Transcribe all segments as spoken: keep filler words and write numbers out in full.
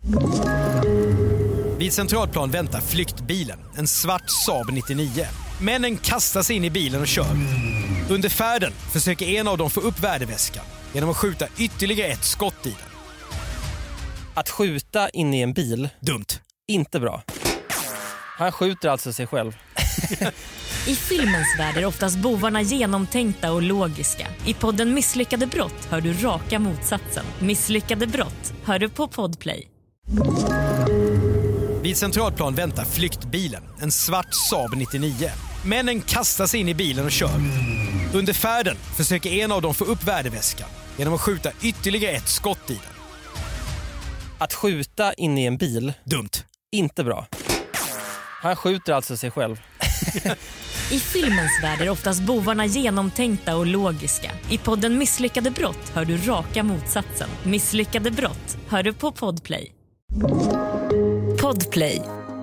Vid Centralplan väntar flyktbilen, en svart Saab nittionio. Männen kastar sig in i bilen och kör. Under färden försöker en av dem få upp värdeväskan genom att skjuta ytterligare ett skott i den. Att skjuta in i en bil, dumt. Inte bra. Han skjuter alltså sig själv. I filmens värld är oftast bovarna genomtänkta och logiska. I podden Misslyckade brott hör du raka motsatsen. Misslyckade brott hör du på Podplay. Vid Centralplan väntar flyktbilen, en svart Saab nittionio. Männen kastar sig in i bilen och kör. Under färden försöker en av dem få upp värdeväskan genom att skjuta ytterligare ett skott i den. Att skjuta in i en bil, dumt. Inte bra. Han skjuter alltså sig själv. I filmens värld är oftast bovarna genomtänkta och logiska. I podden Misslyckade brott hör du raka motsatsen. Misslyckade brott hör du på Podplay. Podplay.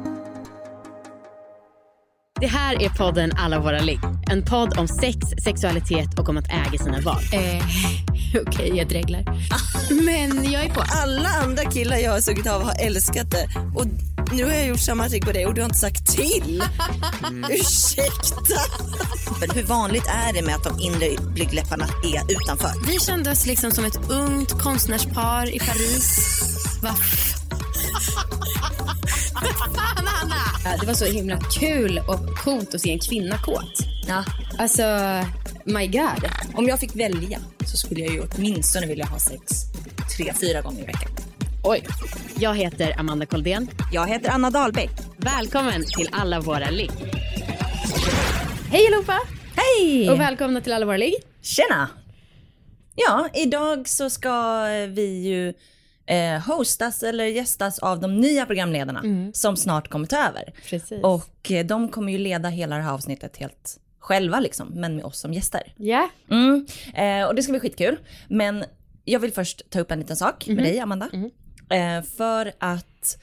Det här är podden Alla våra ligg. En podd om sex, sexualitet och om att äga sina val. Eh, Okej, okay, jag dreglar. Men jag är på. Alla andra killar jag har sugit av har älskat det. Och nu har jag gjort samma trick på dig och du har inte sagt till. Mm. Ursäkta. Men hur vanligt är det med att de inre blygdläpparna är utanför? Vi kände oss liksom som ett ungt konstnärspar i Paris. Va? Det var så himla kul och coolt att se en kvinna kåt. Ja. Alltså, my god. Om jag fick välja så skulle jag ju åtminstone vilja ha sex tre, fyra gånger i veckan. Oj. Jag heter Amanda Koldén. Jag heter Anna Dahlbäck. Välkommen till Alla våra ligg. Hej allihopa. Hej. Och välkomna till Alla våra ligg. Tjena. Ja, idag så ska vi ju eh, hostas eller gästas av de nya programledarna mm. som snart kommer ta över. Precis. Och eh, de kommer ju leda hela det här avsnittet helt själva liksom, men med oss som gäster. Ja. Yeah. Mm. Eh, och det ska bli skitkul. Men jag vill först ta upp en liten sak mm. med dig, Amanda. Mm. Eh, för att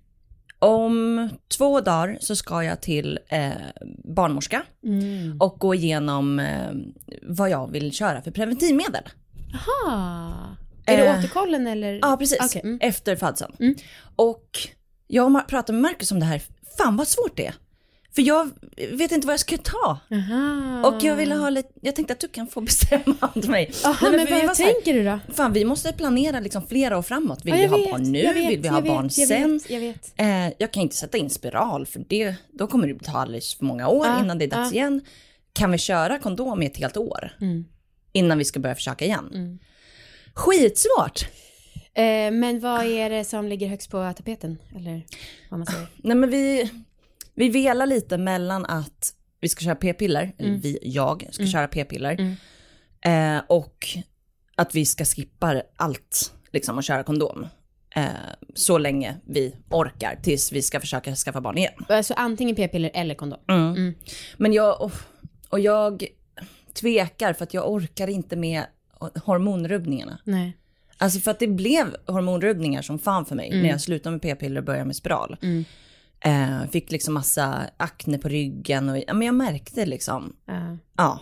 om två dagar så ska jag till eh, barnmorska mm. och gå igenom eh, vad jag vill köra för preventivmedel. Aha. Är det eh, återkollen eller? Ja, precis. Okay. Mm. Efter födseln. Mm. Och jag pratade med Marcus om det här. Fan vad svårt det är. För jag vet inte vad jag ska ta. Aha. Och jag ville ha lite, jag tänkte att du kan få bestämma åt mig. Aha, men, men vad tänker du då? Fan, vi måste planera liksom flera år framåt. Vill ja, vi ha vet, barn nu? Vet, vill vi ha vet, barn jag sen? Vet, jag vet. Eh, jag kan inte sätta in spiral för det, då kommer det ta alldeles för många år ah, innan det är dags ah. igen. Kan vi köra kondom i ett helt år? Mm. Innan vi ska börja försöka igen. Mm. Skitsvårt. Eh, men vad är det som ligger högst på tapeten? Eller vad man säger? Nej, men vi... Vi velar lite mellan att vi ska köra p-piller, mm. eller vi, jag ska mm. köra p-piller, mm. eh, och att vi ska skippa allt liksom, och köra kondom. Eh, så länge vi orkar tills vi ska försöka skaffa barn igen. Alltså antingen p-piller eller kondom? Mm. Mm. Men jag, och, och jag tvekar för att jag orkar inte med hormonrubbningarna. Nej. Alltså för att det blev hormonrubbningar som fan för mig mm. när jag slutade med p-piller och började med spiral. Mm. Uh, fick liksom massa akne på ryggen och ja, men jag märkte liksom uh. ja.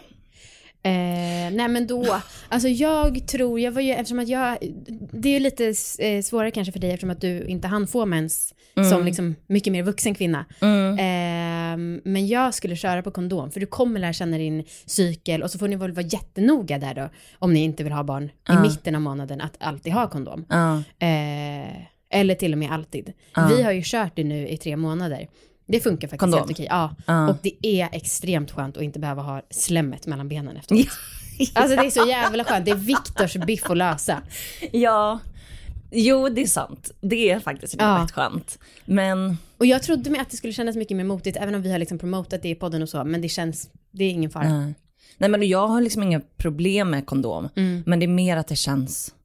Eh, nej men då, alltså jag tror, jag var ju, eftersom att jag, det är ju lite eh, svårare kanske för dig eftersom att du inte hann få mens mm. som liksom mycket mer vuxen kvinna. Mm. Eh, men jag skulle köra på kondom för du kommer lära känna din cykel och så får ni väl vara jättenoga där då om ni inte vill ha barn uh. i mitten av månaden att alltid ha kondom. Uh. Eh, eller till och med alltid. Uh. Vi har ju kört det nu i tre månader. Det funkar faktiskt kondom. Helt okej. Ja. Uh. Och det är extremt skönt att inte behöva ha slemmet mellan benen efteråt. Ja. Alltså det är så jävla skönt. Det är Viktors biff att lösa. Ja. Jo, det är sant. Det är faktiskt ja. rätt skönt. Men... Och jag trodde med att det skulle kännas mycket mer motigt även om vi har liksom promotat det i podden och så. Men det känns, det är ingen fara. Nej, Nej men jag har liksom inga problem med kondom. Mm. Men det är mer att det känns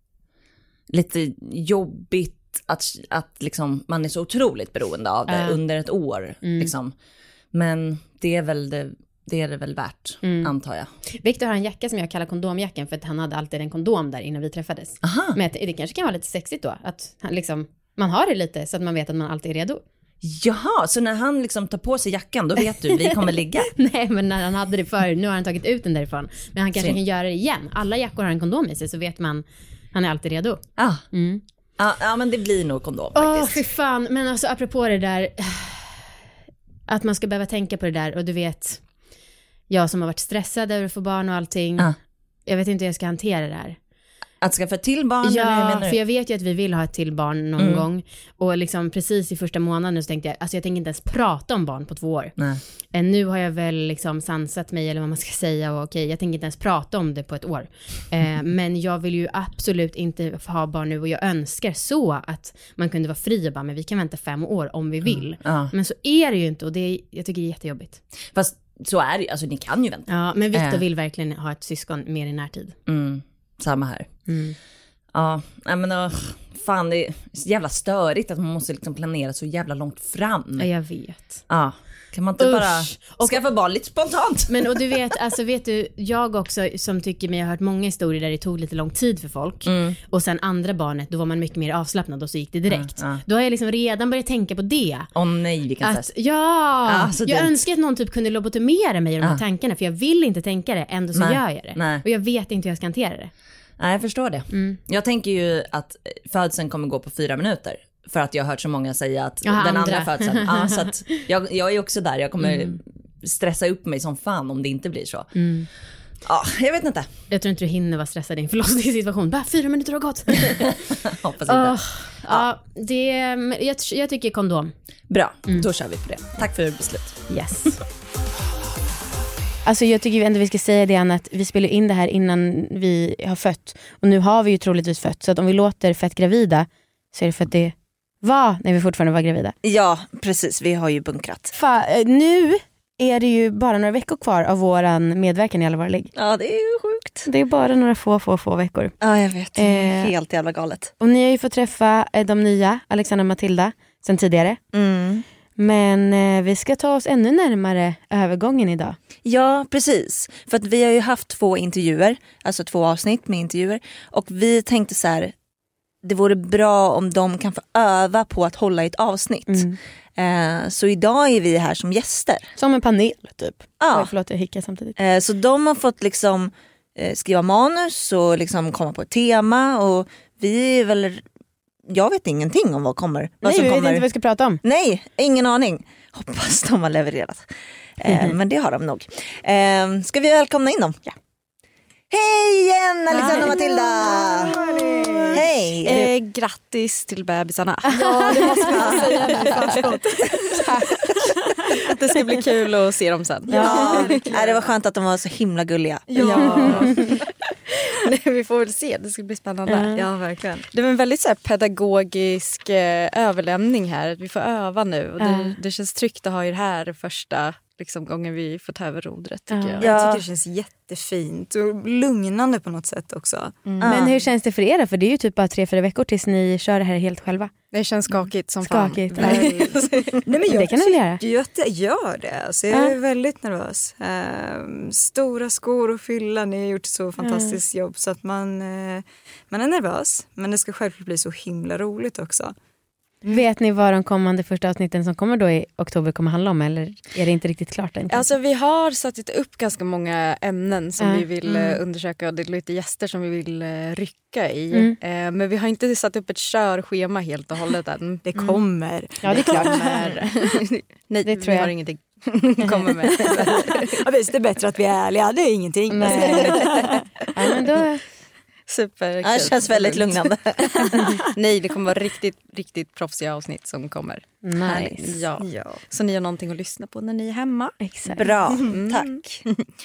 lite jobbigt. Att, att liksom, man är så otroligt beroende av det uh. under ett år. Mm. Liksom. Men det är väl det, det är det väl värt, mm. antar jag. Victor har en jacka som jag kallar kondomjackan för att han hade alltid en kondom där innan vi träffades. Aha. Men det kanske kan vara lite sexigt då. Att han liksom, man har det lite så att man vet att man alltid är redo. Jaha, så när han liksom tar på sig jackan då vet du, vi kommer ligga. Nej, men när han hade det förr, nu har han tagit ut den därifrån. Men han kanske Syn. kan göra det igen. Alla jackor har en kondom i sig så vet man, han är alltid redo. Ah. Mm. Ja, ja men det blir nog kondom Åh, faktiskt. fy fan. Men alltså apropå det där, att man ska behöva tänka på det där. Och du vet, jag som har varit stressad över att få barn och allting. Ja. Jag vet inte hur jag ska hantera det här. Att skaffa till barn? Eller hur Ja, menar du? för jag vet ju att vi vill ha ett till barn någon Mm. gång. Och liksom precis i första månaden så tänkte jag, alltså jag tänker inte ens prata om barn på två år. Nej. Eh, Nu har jag väl liksom sansat mig, eller vad man ska säga, och okej, jag tänker inte ens prata om det på ett år. Eh, men jag vill ju absolut inte ha barn nu, och jag önskar så att man kunde vara fri och bara, men vi kan vänta fem år om vi vill. Ja. Men så är det ju inte, och det är, jag tycker det är jättejobbigt. Fast så är det, alltså ni kan ju vänta. Ja, men Victor Eh. vill verkligen ha ett syskon mer i närtid. Mm. Samma här. Mm. Ja, nej men uh, fan det är så jävla störigt att man måste liksom planera så jävla långt fram. Ja, jag vet. Ja, kan man inte Usch. bara Och- skaffa barn lite spontant? Men och du vet, alltså vet du, jag också som tycker mig, jag har hört många historier där det tog lite lång tid för folk. Mm. Och sen andra barnet, då var man mycket mer avslappnad och så gick det direkt. Ja, ja. Då har jag liksom redan börjat tänka på det. Åh nej, vilken Att, stress. ja, Ja, så jag dumt. önskar att någon typ kunde lobotomera mig i de här Ja. tankarna, för jag vill inte tänka det, ändå så Nej, gör jag det. nej. Och jag vet inte hur jag ska hantera det. Nej, jag förstår det. Mm. Jag tänker ju att födseln kommer gå på fyra minuter. För att jag har hört så många säga att Ja, den andra. andra födseln. Ja, så att jag, jag är också där. Jag kommer stressa upp mig som fan om det inte blir så. Mm. Ja, jag vet inte. Jag tror inte du hinner vara stressad i en förlossningssituation. Bara fyra minuter har gått. Hoppas inte. Oh, ja, det, jag, jag tycker kondom. Bra, då kör vi på det. Tack för beslut. Yes. Alltså jag tycker ändå vi ska säga det, Anna, att vi spelar in det här innan vi har fött. Och nu har vi ju troligtvis fött. Så att om vi låter fett gravida så är det för att det var när vi fortfarande var gravida. Ja, precis. Vi har ju bunkrat. Fa, eh, nu är det ju bara några veckor kvar av våran medverkan i Alla våra ligg. Ja, det är ju sjukt. Det är bara några få, få, få veckor. Ja, jag vet. Eh. Helt jävla galet. Och ni har ju fått träffa eh, de nya, Alexandra och Matilda, sen tidigare. Mm. Men eh, vi ska ta oss ännu närmare övergången idag. Ja, precis. För att vi har ju haft två intervjuer, alltså två avsnitt med intervjuer. Och vi tänkte så här, det vore bra om de kan få öva på att hålla i ett avsnitt. Mm. Eh, så idag är vi här som gäster. Som en panel typ. Ja. Oj, förlåt, jag hickar samtidigt. Eh, så de har fått liksom eh, skriva manus och liksom komma på ett tema. Och vi är väl... Jag vet ingenting om vad kommer. Vad Nej, som vi vet kommer. inte vad vi ska prata om. Nej, ingen aning. Hoppas de har levererat. Eh, men det har de nog. Eh, ska vi välkomna in dem? Ja. Hej igen, Alexandra och Matilda! Hej! Eh, grattis till bebisarna. Ja, det måste vi säga nu i förskott. Det ska bli kul att se dem sen. Ja, ja, det var skönt att de var så himla gulliga. Ja. Nej, vi får väl se, det ska bli spännande. Mm. Ja, verkligen. Det var en väldigt så här, pedagogisk eh, överlämning här. Vi får öva nu. Och det, Ja. det känns tryggt att ha er här första liksom, gången vi får ta över rodret, tycker Ja. jag. Ja. Jag tycker det känns jättefint och lugnande på något sätt också. Men hur känns det för er då? För det är ju typ bara tre, fyra veckor tills ni kör det här helt själva. Det känns skakigt som Skakigt. fan. Väldigt. Nej, men Det jag kan ni väl göra? tycker ju att jag gör det. Alltså, jag är Ja. väldigt nervös. Ehm, stora skor att fylla. Ni har gjort så fantastiskt jobb så att man, eh, man är nervös. Men det ska självklart bli så himla roligt också. Vet ni vad de kommande första avsnitten som kommer då i oktober kommer handla om? Eller är det inte riktigt klart än? Alltså vi har satt upp ganska många ämnen som Ja. vi vill Mm. eh, undersöka och det är lite gäster som vi vill eh, rycka i. Mm. Eh, men vi har inte satt upp ett körschema helt och hållet än. Det kommer. Ja, det är klart. Men, nej, Det tror vi jag. har ingenting kommer med. Ja, visst, det är bättre att vi är ärliga. Det är ingenting. Nej. Ja, men då... Superkul. Det känns väldigt lugnande. Nej, det kommer vara riktigt, riktigt proffsiga avsnitt som kommer. Nice. Ja. Ja. Så ni har någonting att lyssna på när ni är hemma. Exakt. Bra, Mm. tack.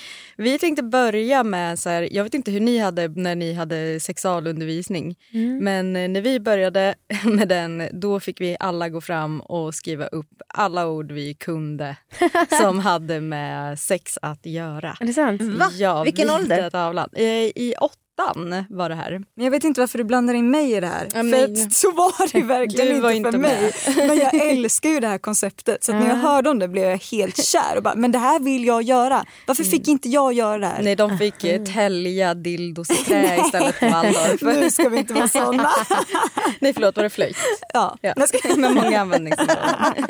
Vi tänkte börja med så här, jag vet inte hur ni hade när ni hade sexualundervisning. Mm. Men eh, när vi började med den, då fick vi alla gå fram och skriva upp alla ord vi kunde som hade med sex att göra. Är det sant? Va? Ja, Vilken vita ålder? Tavlan. Eh, I åttan var det här. Men jag vet inte varför du blandar in mig i det här. Ja, för men- att så var det verkligen Du inte var för inte mig. Men jag älskar ju det här konceptet. Så att när jag Ja. hörde om det blev jag helt kär. Och bara, men det här vill jag göra. Varför fick inte jag göra det här? Nej, de fick eh, tälja dildos i trä istället för Waldorf. Nu ska vi inte vara såna. Nej, förlåt, var det flöjt? Ja, Ja. Jag ska... Med många användningsområden.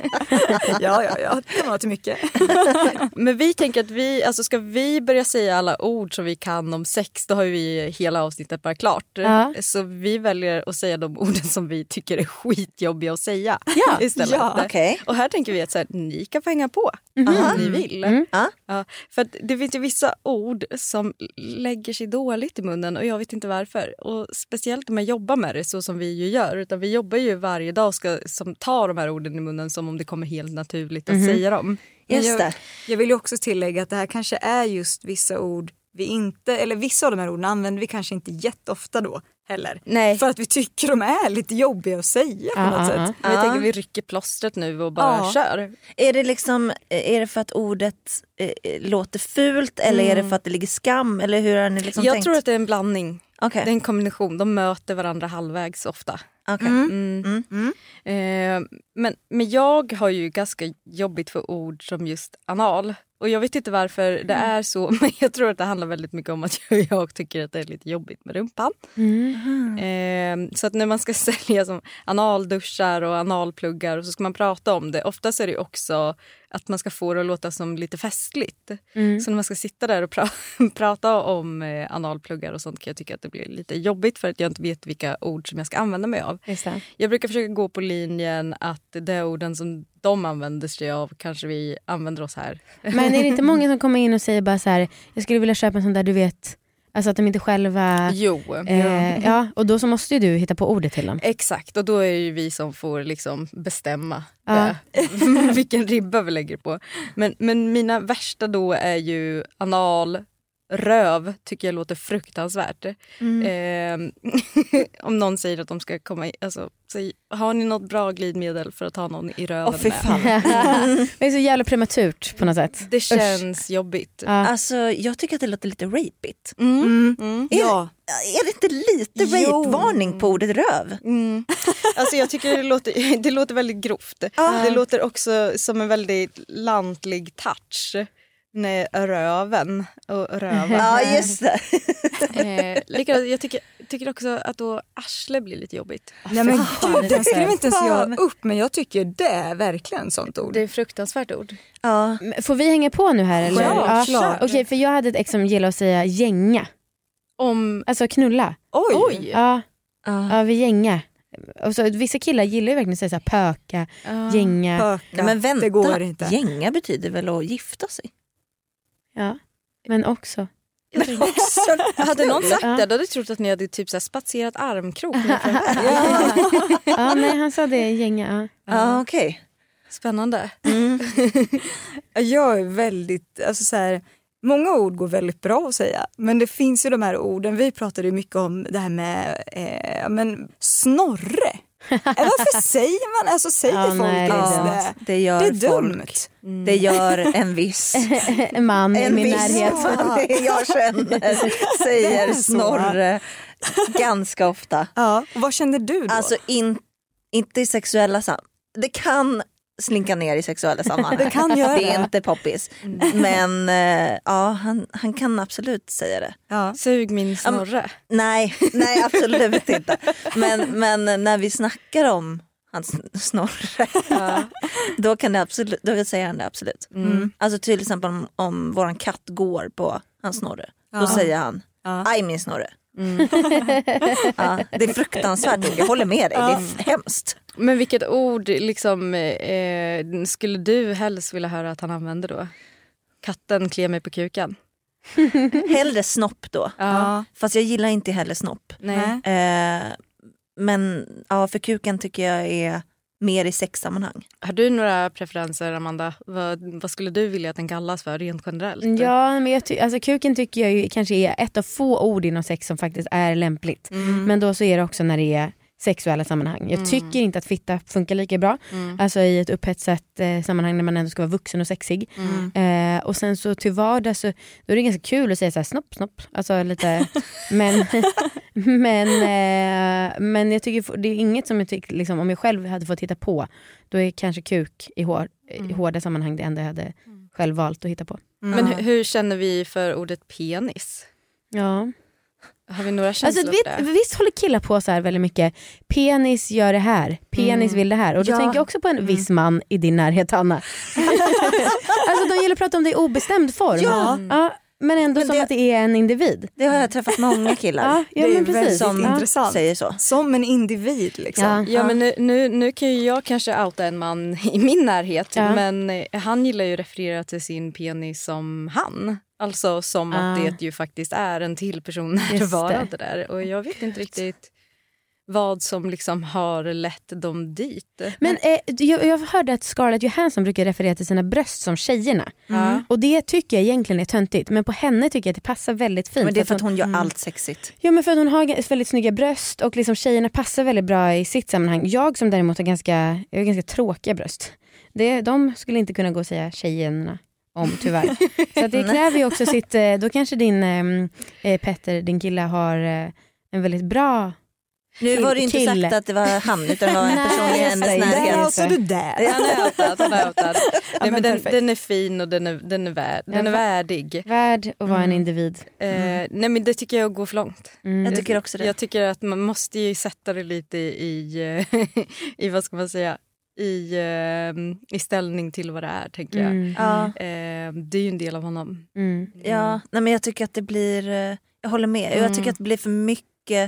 ja, ja, ja. Det kan vara till mycket. Men vi tänker att vi, alltså ska vi börja säga alla ord som vi kan om sex, då har vi hela avsnittet bara klart. Ja. Så vi väljer att säga de orden som vi tycker är skitjobbiga att säga Ja. istället. Ja, okay. Och här tänker vi att så här, ni kan få hänga på Mm. om ni vill. Mm. Ja, för att det finns ju vissa ord som lägger sig dåligt i munnen och jag vet inte varför. Och speciellt om man jobbar med det så som vi ju gör. Utan vi jobbar ju varje dag och ska som, ta de här orden i munnen som om det kommer helt naturligt att Mm. säga dem. Just jag, det. jag vill ju också tillägga att det här kanske är just vissa ord vi inte, eller vissa av de här orden använder vi kanske inte jätteofta då heller. Nej. För att vi tycker de är lite jobbiga att säga på Ja, något ja, sätt. Men jag Ja. tänker vi rycker plåstret nu och bara Ja. kör. Är det liksom, är det för att ordet eh, låter fult eller är det för att det ligger skam eller hur har ni liksom Jag tänkt? tror att det är en blandning. Okej. Det är en kombination. De möter varandra halvvägs ofta. Okej. Mm. Mm. Mm. Eh, men, men jag har ju ganska jobbigt för ord som just anal. Och jag vet inte varför det är så. Men jag tror att det handlar väldigt mycket om att jag, jag tycker att det är lite jobbigt med rumpan. Mm. Eh, så att när man ska sälja som analduschar och analpluggar och så ska man prata om det. Oftast är det också att man ska få det att låta som lite festligt. Mm. Så när man ska sitta där och pra- prata om eh, analpluggar och sånt kan jag tycka att det blir lite jobbigt för att jag inte vet vilka ord som jag ska använda mig av. Just det. Jag brukar försöka gå på linjen att de orden som de använder sig av kanske vi använder oss här. Men är det inte många som kommer in och säger bara så här, jag skulle vilja köpa en sån där, du vet, alltså att de inte själva... Jo. Eh, ja, och då så måste ju du hitta på ordet till dem. Exakt, och då är ju vi som får liksom bestämma Ja. det, vilken ribba vi lägger på. Men, men mina värsta då är ju anal, röv tycker jag låter fruktansvärt. Mm. Eh, om någon säger att de ska komma i, alltså, säg, har ni något bra glidmedel för att ta någon i röven Åh, fy med? fan. Det är så jävla prematurt på något sätt. Det känns jobbigt. Ja. Alltså jag tycker att det låter lite rapigt. Mm. Mm. Är, Ja. är det inte lite Jo. rape-varning på ordet röv? Mm. Alltså jag tycker det låter, det låter väldigt grovt. Det låter också som en väldigt lantlig touch. Nej, röven och röven. Ja, just det. eh, likadant, jag tycker, tycker också att då arsle blir lite jobbigt. Nej men gud, den skrev inte ens Fan. jag upp, men jag tycker det är verkligen sånt ord. Det är fruktansvärt ord. Ja. Får vi hänga på nu här? Eller? Ja, klart. Okej, för jag hade ett ex som gillade att säga gänga. Om... Alltså knulla. Oj! Oj! Ja, Ja. ja vi gänga. Och så, vissa killar gillar ju verkligen att säga så här, pöka, gänga. Pöka. Nej, men vänta, det går inte. gänga betyder väl att gifta sig? Ja, men också. Men också, Hade någon sagt Ja. det, då hade jag trott att ni hade typ så här spatserat armkrok. Ja, nej, han sa det, gänga. Ja. Ja, okej. Spännande. Jag är väldigt, alltså så här, många ord går väldigt bra att säga, men det finns ju de här orden, vi pratade ju mycket om det här med eh, men snorre. Varför säger man, alltså säger Ja, folk nej, det är ens dumt. det? Det gör Det är folk. dumt. Det gör en viss... En man i En min viss närhet. man jag känner säger Snorre ganska ofta. Ja, och vad känner du då? Alltså in, inte i sexuella sammanhang. Det kan slinka ner i sexuella sammanhang. Det kan göra det är det. inte poppis. Men eh, ja, han, han kan absolut säga det. ja. Sug min snorre. Nej, nej absolut inte. Men, men när vi snackar om hans Snorre, då kan det absolut, då säger han det absolut. Mm. Alltså till exempel om, om våran katt går på hans Snorre, då Ja. säger han, Ja. aj min Snorre. Ja, det är fruktansvärt, jag håller med dig, det är f- hemskt. Men vilket ord liksom, eh, skulle du helst vilja höra att han använder då? Katten kliar mig på kuken. Hellre snopp då. Ja. Fast jag gillar inte heller snopp. Nej. Eh, men ja, för kuken tycker jag är mer i sexsammanhang. Har du några preferenser, Amanda? Vad, vad skulle du vilja att den kallas för rent generellt? Ja, men jag ty- alltså, kuken tycker jag ju kanske är ett av få ord inom sex som faktiskt är lämpligt. Men då så är det också när det är sexuella sammanhang. Jag tycker inte att fitta funkar lika bra. Alltså i ett upphetsat eh, sammanhang när man ändå ska vara vuxen och sexig. Eh, och sen så till vardag så då är det ganska kul att säga så här snopp snopp. Alltså lite men men eh, men jag tycker det är inget som jag tycker liksom, om jag själv hade fått hitta på, då är kanske kuk i, hår, i hårda sammanhang det enda jag hade själv valt att hitta på. Men hur, hur känner vi för ordet penis? Ja. Har vi några känslor Alltså, för det? vet, visst håller killar på så här väldigt mycket. Penis gör det här. Penis Mm. vill det här. Och då Ja. tänker jag också på en viss man i din närhet, Hanna. Alltså de gillar att prata om det i obestämd form. Ja. Ja, men ändå Men som det- att det är en individ. Det har jag träffat många killar. Ja, ja, Det är men precis. väldigt som intressant. säger så. Som en individ liksom. Ja. Ja, men nu, nu, nu kan ju jag kanske outa en man i min närhet. Ja. Men eh, han gillar ju att referera till sin penis som han. Alltså som att Ah. det ju faktiskt är en till person Just närvarande där. Och jag vet inte riktigt vad som liksom har lett dem dit. Men eh, jag, jag hörde att Scarlett Johansson brukar referera till sina bröst som tjejerna. Mm. Och det tycker jag egentligen är töntigt. Men på henne tycker jag att det passar väldigt fint. Men det är för att hon gör allt sexigt. Ja, men för att hon har g- väldigt snygga bröst och liksom tjejerna passar väldigt bra i sitt sammanhang. Jag som däremot har ganska, jag har ganska tråkiga bröst. Det, de skulle inte kunna gå och säga tjejerna om tyvärr. Så att det kräver ju också sitt, eh, då kanske din eh, Petter, din kille har eh, en väldigt bra. Nu var det ju inte Kille. sagt att det var han utan det var en Nej, person i just hennes det. Där närhet. alltså du där. Han är outad, han är outad. Nej, men men den, perfekt. den är fin och den är, den är, värd, den är va- värdig. Värd att vara en individ. Eh, nej men det tycker jag går för långt. Mm. Jag tycker också det. Jag tycker att man måste ju sätta det lite i, i vad ska man säga, i, eh, i ställning till vad det är, tänker jag. Mm. Ja, Eh, det är ju en del av honom. Mm. ja. Nej, men jag tycker att det blir, eh, jag håller med. Jag tycker att det blir för mycket.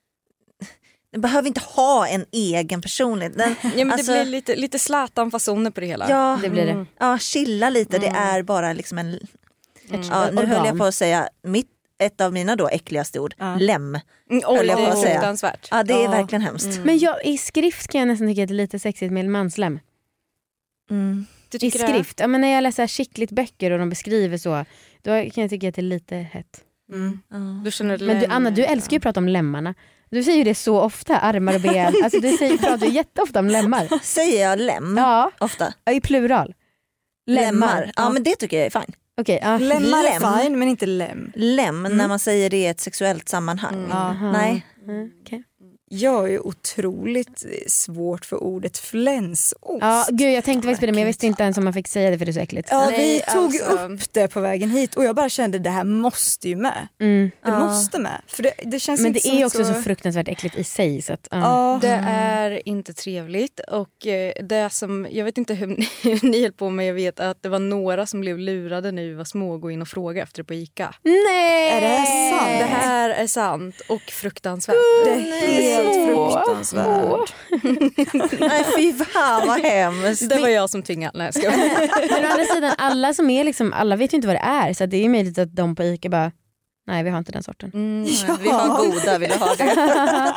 Den behöver inte ha en egen personlighet. Den, Ja, men alltså, det blir lite, lite Zlatan-fasoner på det hela. ja, Det blir det. Mm. ja, chilla lite. Det är bara liksom en... Mm. Ja, nu organ. höll jag på att säga mitt, ett av mina då äckligaste ord. Ja. Lem. Mm, oj, höll jag det på är att säga. fruktansvärt. Ja, det är Ja. verkligen hemskt. Mm. Men jag, i skrift kan jag nästan tycka att det är lite sexigt med manslem. Mm. Du I tycker det? skrift, ja, men när jag läser skickligt böcker och de beskriver så, då kan jag tycka att det är lite hett. Mm. Ja. Du känner Men du, Anna, du älskar ju att prata om lemmarna. Du säger ju det så ofta, armar och ben. Alltså du säger, pratar ju jätteofta om lemmar. Säger jag lem Ja, ofta? i plural. Lemmar. Ja, men det tycker jag är fine. Okej, ja. Lemmar Lem. är fine men inte lem. Lem när man säger det i ett sexuellt sammanhang. Aha. Nej. Mm, okej. Jag är otroligt svårt för ordet flänsost. Ja, gud, jag tänkte faktiskt på det, men jag visste inte ens om man fick säga det för det är så äckligt. Ja, Nej, vi tog alltså- upp det på vägen hit och jag bara kände det här måste ju med. Mm. Det Ja. måste med. För det, det känns Men inte det som är ett också så fruktansvärt äckligt i sig. Så att, ja. Ja. Det är inte trevligt och eh, det som, jag vet inte hur ni, hur ni höll på, men jag vet att det var några som blev lurade när vi var små och gå in och fråga efter det på Ica. Nej! Är det här sant? Det här är sant och fruktansvärt. Det är helt fruktansvärt. Nej, fy fan vad hemskt. Det var jag som tvingade. Nej, jag skojar. Men å andra sidan, alla som är liksom, alla vet ju inte vad det är. Så att det är ju möjligt att de på Ica bara, nej vi har inte den sorten. Mm, Ja. Vi har goda, vill du ha det?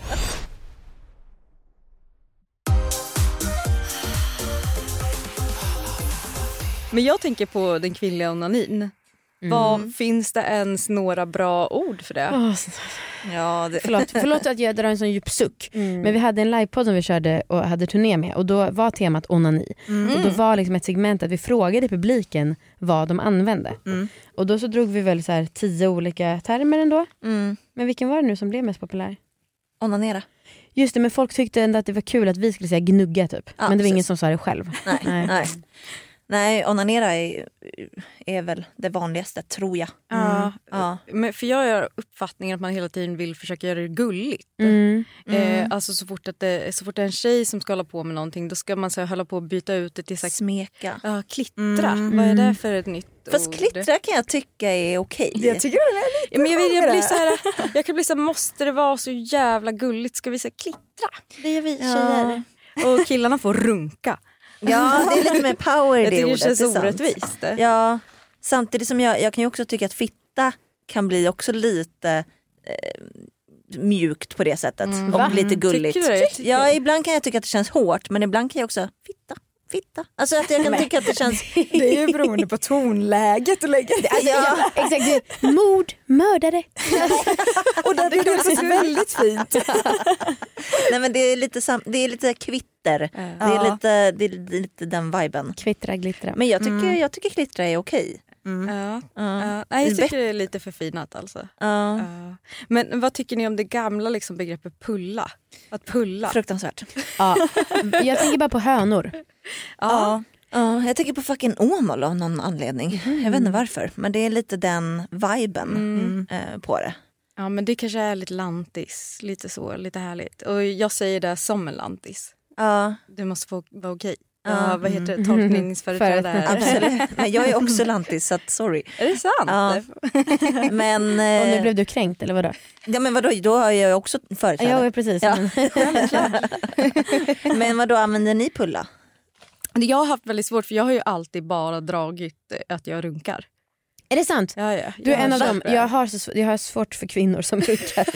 Men jag tänker på den kvinnliga onanin. Vad, finns det ens några bra ord för det? Åh, Ja, det... förlåt, förlåt att jag drar en sån djup suck. Men vi hade en livepodd som vi körde och hade turné med. Och då var temat onani. Och då var liksom ett segment att vi frågade publiken vad de använde. Mm. Och då så drog vi väl så här tio olika termer ändå. Mm. Men vilken var det nu som blev mest populär? Onanera. Just det, men folk tyckte ändå att det var kul att vi skulle säga gnugga typ. Ja, men det var ingen precis. som sa det själv. Nej, Nej. nej. Nej, onanera är, är väl det vanligaste, tror jag. Ja, Ja. men för jag har uppfattningen att man hela tiden vill försöka göra det gulligt. Mm. Eh, alltså så fort, att det, så fort det är en tjej som ska hålla på med någonting, då ska man så här, hålla på att byta ut det till så här, Smeka. ja, klittra. Mm. Vad är det för ett nytt Fast ord? klittra kan jag tycka är okej. Jag tycker det är lite Ja, men jag, vill, jag, blir det. så här, jag kan bli så här, måste det vara så jävla gulligt? Ska vi säga klittra? Det gör vi tjejer. Och killarna får runka. Ja, det är lite mer power i Jag det tycker det ordet. känns det är sant. orättvist. Ja, samtidigt som jag, jag kan ju också tycka att fitta kan bli också lite eh, mjukt på det sättet. Mm. Och Va? lite gulligt. Tycker du det? Tycker Ja, du? ibland kan jag tycka att det känns hårt, men ibland kan jag också fitta, fitta. Alltså att jag kan tycka att det känns... Det är ju beroende på tonläget du lägger det. Alltså, ja, Exakt, det är mord, mördare. Och det är faktiskt väldigt fint. nej, men det är lite, sam, det är lite kvitter. Det, är Ja. lite, det är lite den viben. Kvittra, glittra. Men jag tycker, jag tycker klittra är okej. Ja. Ja. Ja. Nej, jag tycker det är lite förfinat alltså. Ja. Ja. Men vad tycker ni om det gamla liksom, begreppet pulla? Att pulla? Fruktansvärt. Ja. Jag tänker bara på hönor. Ja. Ja, jag tänker på fucking Åmål av någon anledning. Jag vet inte varför. Men det är lite den viben Mm. eh, på det. Ja, men det kanske är lite lantis. Lite så, lite härligt. Och jag säger det som en lantis. Ja, Det måste få vara okej. Ja, vad heter det? Tolkningsföreträdare. Absolut. Men jag är också lantis, så att, sorry. Är det sant? Ja. Men, och nu blev du kränkt, eller vadå? Ja, men vadå, då har jag också företrädare. Ja, precis. Ja. Men vadå, använder ni pulla? Jag har haft väldigt svårt, för jag har ju alltid bara dragit att jag runkar. Är det sant? Ja, ja. Du är en av dem. Jag har, så, jag har svårt för kvinnor som runkar.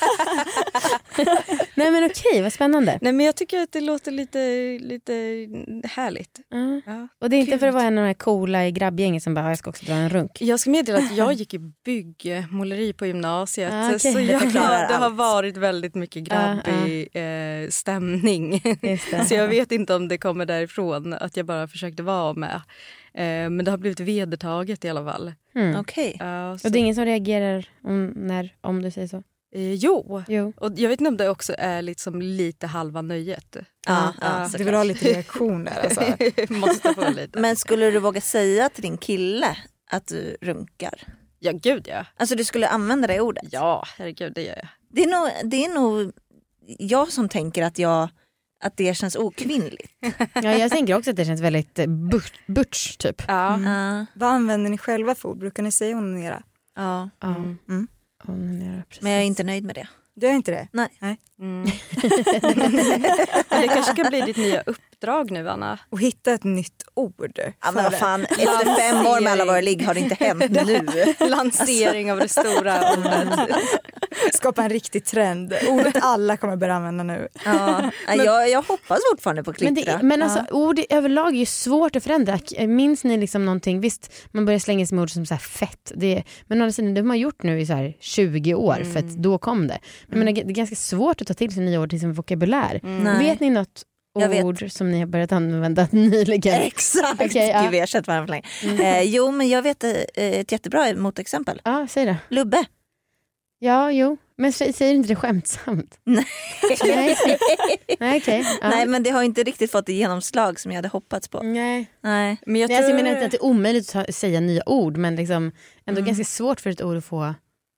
Nej men okej, vad spännande. Nej men jag tycker att det låter lite, lite härligt. Uh. Ja. Och det är inte Gud. för att vara en av de här coola i grabbgänget som bara, jag ska också dra en runk. Jag ska meddela att jag gick i byggmåleri på gymnasiet. Ah, okay. Så jag, det, det har varit väldigt mycket grabbig uh, uh. Eh, stämning. Så jag vet inte om det kommer därifrån att jag bara försökte vara med. Eh, men det har blivit vedertaget i alla fall. Mm. Okej. Okay. Uh, och det är ingen som reagerar om, när, om du säger så? Eh, jo. jo, och jag vet inte om det också är liksom lite halva nöjet. Ja, ja, uh, du vill ha lite reaktioner alltså. Måste få lite. Men skulle du våga säga till din kille att du runkar? Ja, gud ja. Alltså du skulle använda det ordet? Ja, herregud, det gör jag. Det är nog, det är nog jag som tänker att jag att det känns okvinnligt. Ja, jag tänker också att det känns väldigt butch, butch typ. Ja. Mm. Uh. Vad använder ni själva för ord? Brukar ni säga onanera? Ja. Mm. Mm. Onanera, precis. Men jag är inte nöjd med det. Du är inte det? Nej. Nej. Mm. Det kanske kan bli ditt nya uppdrag nu, Anna. Och hitta ett nytt ord. Ja, men vad fan, efter fem år med alla våra ligg har det inte hänt nu. Lansering av det stora ordet. Skapa en riktig trend. Ordet alla kommer börja använda nu. Ja, men, jag, jag hoppas fortfarande på klittra. Men, det, men alltså, ja. ord överlag är ju svårt att förändra. Minns ni liksom någonting? Visst, man börjar slänga sig med ord som så här fett. Det, men å andra sidan, det har man gjort nu i så här tjugo år, mm. för att då kom det. Men mm. det är ganska svårt att ta till sig nya ord till sin vokabulär. Mm. Vet ni något ord som ni har börjat använda nyligen? Exakt, okay, ja. Gud, vi har sett varandra för länge. Mm. Eh, jo, men jag vet eh, ett jättebra motexempel. Ja, säg det. Lubbe. Ja, jo. Men säger inte det skämtsamt? Nej. Nej, Nej, okay. Ja. Nej, men det har inte riktigt fått det genomslag som jag hade hoppats på. Nej. Nej. Men jag, tror... alltså, jag menar inte att det är omöjligt att säga nya ord, men liksom ändå mm. ganska svårt för ett ord att få...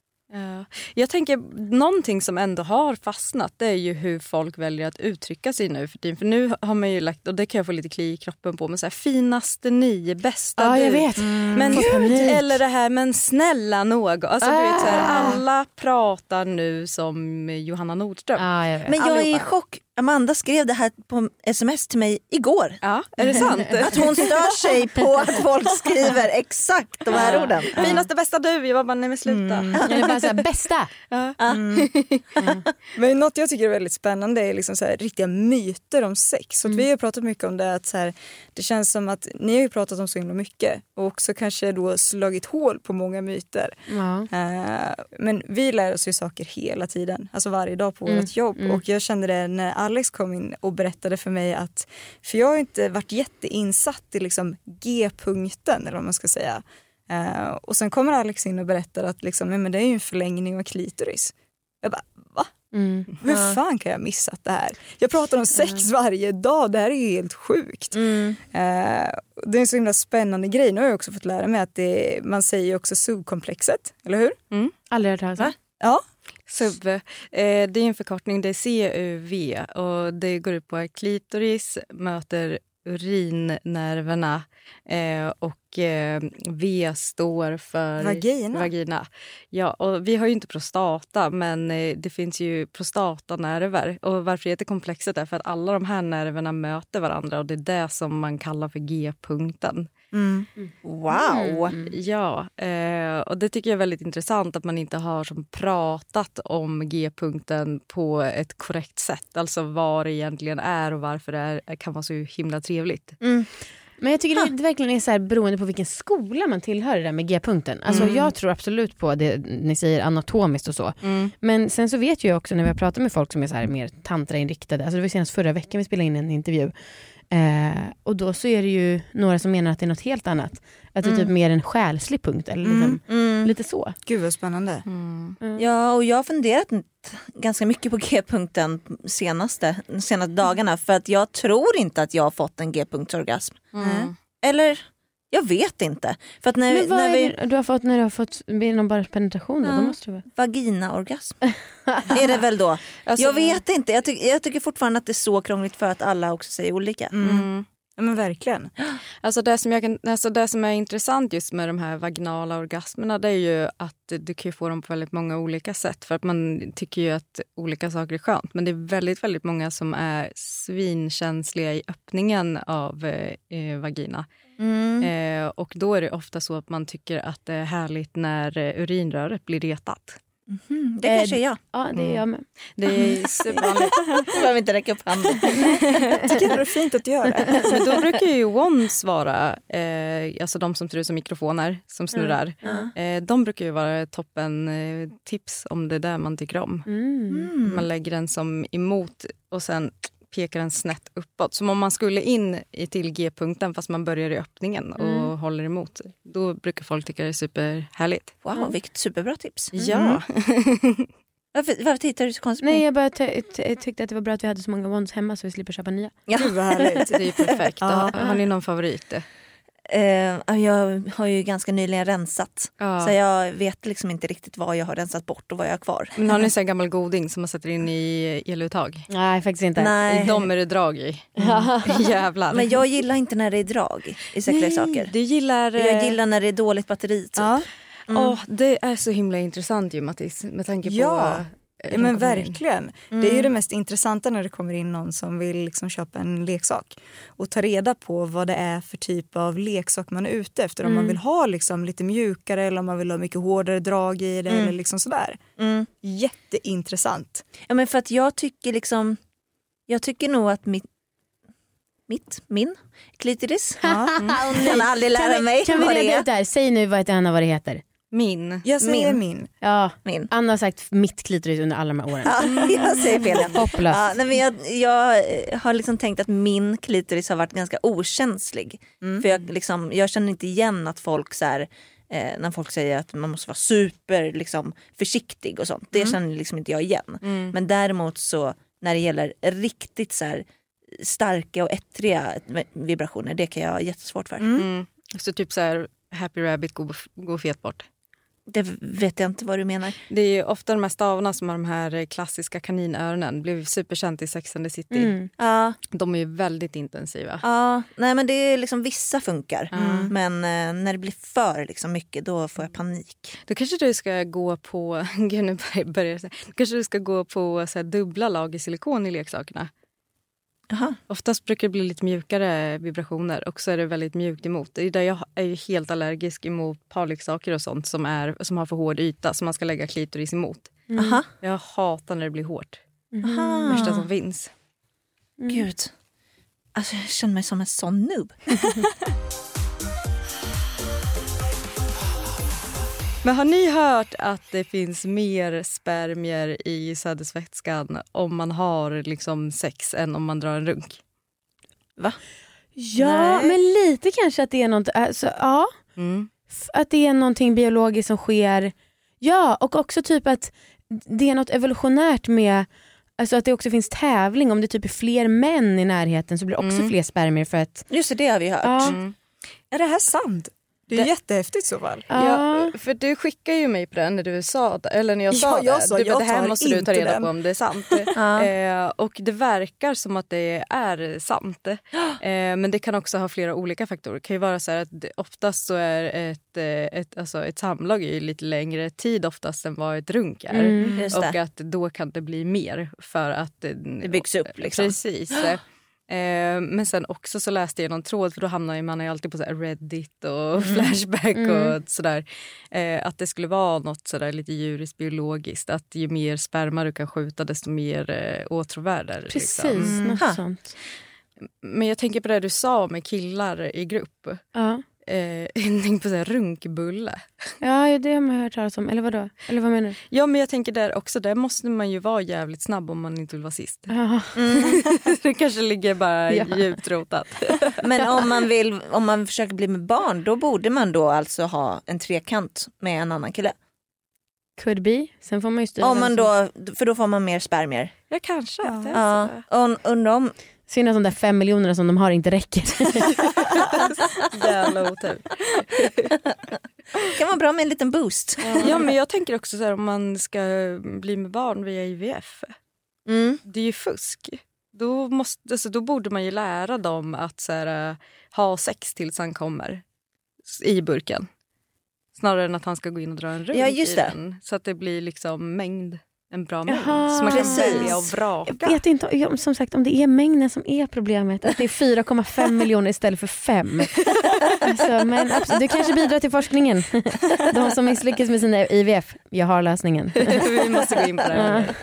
Ja. Jag tänker, någonting som ändå har fastnat, det är ju hur folk väljer att uttrycka sig nu för tiden. För nu har man ju lagt, och det kan jag få lite kli i kroppen på, men så här, finaste ni, bästa ja, du. Jag vet. Mm. Men gud, eller det här, men snälla något. Alltså ah. du vet så här, alla pratar nu som Johanna Nordström. Ah, jag vet. Men jag Allihopa. är i chock. Amanda skrev det här på sms till mig igår. Ja, är det sant? Att hon stör sig på att folk skriver exakt de här ja. orden. Ja. Finaste bästa du, jag var bara, nej men sluta. Mm. Jag är bara så här, bästa. Ja. Mm. Mm. Men något jag tycker är väldigt spännande är liksom så här, riktiga myter om sex. Så mm. vi har pratat mycket om det, att så här, det känns som att ni har ju pratat om så himla mycket och också kanske då slagit hål på många myter. Ja. Uh, men vi lär oss ju saker hela tiden, alltså varje dag på mm. vårt jobb. Mm. Och jag kände det när Alex kom in och berättade för mig att, för jag har inte varit jätteinsatt i liksom G-punkten eller vad man ska säga. Uh, och sen kommer Alex in och berättar att liksom, men det är ju en förlängning av klitoris. Jag bara, va? Mm. Hur fan kan jag missa det här? Jag pratar om sex mm. varje dag, det här är helt sjukt. Mm. Uh, det är en så himla spännande grej. Nu har jag också fått lära mig att det, man säger också subkomplexet, eller hur? Mm. Aldrig hört talas om. Ja. Sub, eh, det är en förkortning, det är C U V och det går ut på att klitoris möter urinnerverna eh, och eh, V står för vagina. vagina. Ja, och vi har ju inte prostata, men eh, det finns ju prostatanerver. Och varför heter komplexet är för att alla de här nerverna möter varandra och det är det som man kallar för G-punkten. Mm. Wow! Mm. Ja, eh, och det tycker jag är väldigt intressant att man inte har som pratat om G-punkten på ett korrekt sätt. Alltså vad det egentligen är och varför det är, kan vara så himla trevligt. Mm. Men jag tycker ha. det verkligen är så här beroende på vilken skola man tillhör det där med G-punkten. Alltså mm. jag tror absolut på det ni säger anatomiskt och så. Mm. Men sen så vet jag också när vi har pratat med folk som är så här mer tantrainriktade. Alltså det var senast förra veckan vi spelade in en intervju. Eh, och då så är det ju några som menar att det är något helt annat. Att det är mm. typ mer en själslig punkt eller liksom, mm. lite så. Gud vad spännande. Mm. Mm. Ja, och jag har funderat ganska mycket på G-punkten senaste, senaste dagarna för att jag tror inte att jag har fått en G-punktsorgasm. Mm. Eller jag vet inte. För att när, Men vad när är vi... det du har fått när du har fått någon bara penetration? Ja. Då måste det vara. Vaginaorgasm. Är det väl då? Alltså, jag vet inte. Jag, ty- jag tycker fortfarande att det är så krångligt för att alla också säger olika. Mm. Ja, men verkligen. Alltså det, som jag kan, alltså det som är intressant just med de här vaginala orgasmerna, det är ju att du kan få dem på väldigt många olika sätt. För att man tycker ju att olika saker är skönt. Men det är väldigt, väldigt många som är svinkänsliga i öppningen av eh, vagina. Mm. Eh, och då är det ofta så att man tycker att det är härligt när urinröret blir retat. Mm-hmm. Det kanske är jag. Ja, det är jag med. Det är supervanligt. Jag behöver inte räcka upp handen. Jag tycker det är fint att göra det. Men då brukar ju wands vara, eh, alltså de som ser ut som mikrofoner som snurrar. Mm. Eh, de brukar ju vara toppen eh, tips om det där man tycker om. Mm. Man lägger den som emot och sen pekar den snett uppåt. Som om man skulle in i till G-punkten fast man börjar i öppningen och mm. håller emot. Då brukar folk tycka det är superhärligt. Wow, mm. vilket superbra tips. Mm. Ja. varför, varför tittar du så konstigt? Nej, jag bara ty- ty- tyckte att det var bra att vi hade så många wands hemma så vi slipper köpa nya. Ja. Gud vad härligt. Det är ju perfekt. Ja. Har, har ni någon favorit? Uh, jag har ju ganska nyligen rensat. Ja. Så jag vet liksom inte riktigt vad jag har rensat bort och vad jag har kvar. Men har ni så en gammal goding som man sätter in i eluttag? Nej, faktiskt inte. Nej. De är det drag i. Mm. Jävlar. Men jag gillar inte när det är drag i säkra saker. Du gillar... Jag gillar när det är dåligt batteri typ. Ja. Mm. Oh, det är så himla intressant ju, Mattis. Med tanke på... Ja. Ja, men verkligen. Mm. Det är ju det mest intressanta när det kommer in någon som vill liksom köpa en leksak. Och ta reda på vad det är för typ av leksak man är ute efter. Mm. Om man vill ha liksom lite mjukare eller om man vill ha mycket hårdare drag i det. Mm. Eller liksom sådär. Mm. Jätteintressant. Ja, men för att jag tycker liksom... Jag tycker nog att mitt... Mitt, min klitoris. Ja. Mm. Hon kan aldrig lära kan mig vi, kan vad vi det är. Där? Säg nu vad, Anna, vad det heter. Min. Jag säger min. min. Ja, min. Anna har sagt mitt klitoris under alla de här åren. Ja, jag säger fel. Hopplöst. Ja, nej, men jag, jag har liksom tänkt att min klitoris har varit ganska okänslig. Mm. För jag, liksom, jag känner inte igen att folk så här, eh, när folk säger att man måste vara super liksom, försiktig och sånt. Det mm. känner liksom inte jag igen. Mm. Men däremot så när det gäller riktigt så här, starka och ettriga vibrationer, det kan jag ha jättesvårt för. Mm. Mm. Så typ så här Happy Rabbit går, går fet bort. Det vet jag inte vad du menar. Det är ju ofta de här stavarna som har de här klassiska kaninöronen. Blev superkänt i Sex and the City. Mm. Ja. De är ju väldigt intensiva. Ja, nej men det är liksom vissa funkar. Mm. Men eh, när det blir för liksom mycket då får jag panik. Då kanske du ska gå på gud, nu börjar jag säga. Då kanske du ska gå på så här, dubbla lager silikon i leksakerna. Aha. Oftast brukar det bli lite mjukare vibrationer och så är det väldigt mjukt emot. Det är där jag är ju helt allergisk emot parleksaker och sånt som, är, som har för hård yta som man ska lägga klitoris emot. Mm. Aha. Jag hatar när det blir hårt. Mm. Värsta som finns. Mm. Gud. Alltså jag känner mig som en sån noob. Men har ni hört att det finns mer spermier i sädesvätskan om man har liksom sex än om man drar en runk? Va? Ja, Nej. men lite kanske att det är något, alltså, ja. Mm. Att det är någonting biologiskt som sker. Ja, och också typ att det är något evolutionärt med, alltså att det också finns tävling. Om det typ är fler män i närheten så blir det också mm. fler spermier för att... Just det, det har vi hört. Ja. Mm. Är det här sant? Det är det... jättehäftigt så väl. Ja. Ja, för du skickade ju mig på den när du sa det, eller när jag sa ja, jag det. Sa, du, jag det här måste du ta reda den. på om det är sant. Ja. eh, och det verkar som att det är sant. Eh, men det kan också ha flera olika faktorer. Det kan ju vara så här att det, oftast så är ett, ett, alltså ett samlag i lite längre tid oftast än vad ett runk är. Mm, och att då kan det bli mer för att det byggs upp. Liksom. Precis. Eh, men sen också så läste jag någon tråd, för då hamnar man ju alltid på så här Reddit och mm. Flashback och mm. sådär. Eh, att det skulle vara något sådär lite djuriskt biologiskt. Att ju mer sperma du kan skjuta desto mer eh, åtråvärder. Precis, liksom. något ha. sånt. Men jag tänker på det du sa med killar i grupp. Ja. Eh, jag tänker på så här runkbulle. Ja, det har man hört talas om. Eller vadå? Eller vad menar du? Ja, men jag tänker där också, där måste man ju vara jävligt snabb om man inte vill vara sist. Ja. Mm. Det kanske ligger bara ja. djupt rotat. Men om man vill, om man försöker bli med barn, då borde man då alltså ha en trekant med en annan kille. Could be. Sen får man ju styra. Om man då, för då får man mer spermier. Ja, kanske. Ja. Ja. Och, undrar om... Synd att de där fem miljonerna som de har inte räcker. Jävla otur. Kan vara bra med en liten boost. Ja, ja, men jag tänker också så här, om man ska bli med barn via I V F. Mm. Det är ju fusk. då, måste, alltså, då borde man ju lära dem att så här, ha sex tills han kommer i burken. Snarare än att han ska gå in och dra en runt Ja, just i det. den. Så att det blir liksom mängd, en bra mängd. Jaha, så man kan precis. välja och vraka. Jag vet inte, ja, som sagt, om det är mängden som är problemet. Att det är fyra komma fem miljoner istället för fem. Alltså, men absolut, du kanske bidrar till forskningen. De som misslyckas med sina I V F, jag har lösningen. Vi måste gå in på det här.